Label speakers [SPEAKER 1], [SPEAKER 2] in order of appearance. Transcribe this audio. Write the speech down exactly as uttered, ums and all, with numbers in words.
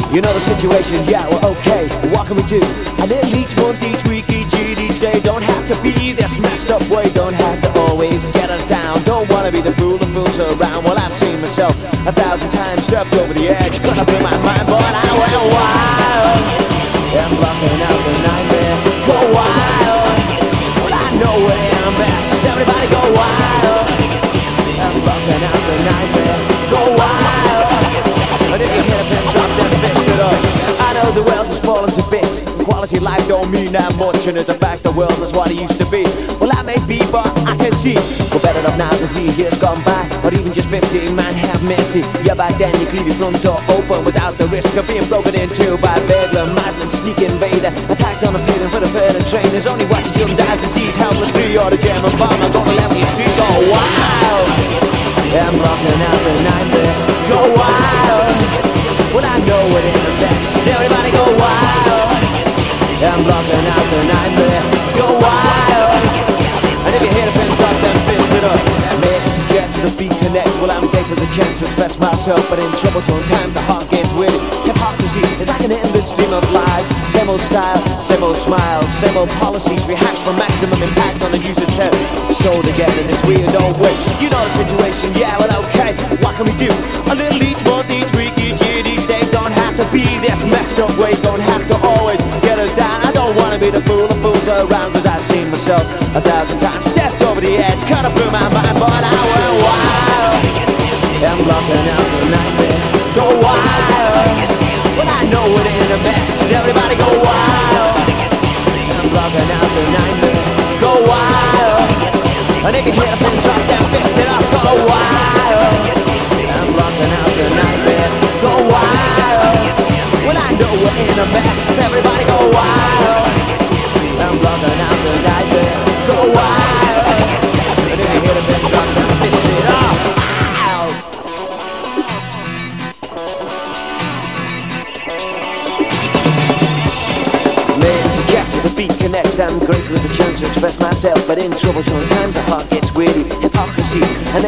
[SPEAKER 1] You know the situation, yeah, well okay, what can we do? A little each month, each week, each year, each day. Don't have to be this messed up way. Don't have to always get us down. Don't wanna be the fool that fools around. Well, I've seen myself a thousand times, stepped over the edge, caught up in my mind, but I went wild. I'm blocking out the nightmare, go wild. Well, I know it ain't best, everybody go wild. I'm blocking out the nightmare, go wild. And if you hit a pin drop, then fist it up. I know the world is falling to bits. Quality life don't mean that much, and it's a fact the world is what it used to be. Well, I may be, but I can see we're better off now than three years gone by, or even just fifteen, man, have mercy. Yeah, back then you could leave your front door open without the risk of being broken into by a burglar, madman, sneak invader, attacked on a plane for the further train. There's only watching children die of disease, helplessly, or the German bomber gonna let your street go wild. I'm blocking out the nightmare, go wild. Well, I know it ain't the best, everybody go wild. I'm blocking out the nightmare, go wild. And if you hear the pin drop, then fist it up. Made to jet to the beat connect. Well, I'm grateful for the chance to express myself, but in trouble sometimes the heart gets weary. Hypocrisy is like an endless stream of lies. Same old style, same old smiles, same old policies rehashed for maximum impact on the user test. Sold again and it's weird, don't wait. You know the situation, yeah, well okay, what can we do? A little each month, each week, each year, each day. Don't have to be this messed up way. Don't have to always get us down. I don't wanna be the fool that fools around, cause I've seen myself a thousand times, stepped over the edge, cut up through my mind, but I went wild. I'm blocking out the nightmare, go wild. Well, I know it ain't a mess, everybody go wild. I'm blocking out the nightmare, go wild. And if you hear the pin drop, then fist it up, go wild. I'm blocking out the nightmare, go wild. Well, I know it ain't a mess, everybody go wild. I'm blocking out the nightmare, go wild. And if you hear the pin drop, then fist it up. The beat connects, I'm grateful for the chance to express myself, but in trouble sometimes the heart gets weary. Hypocrisy and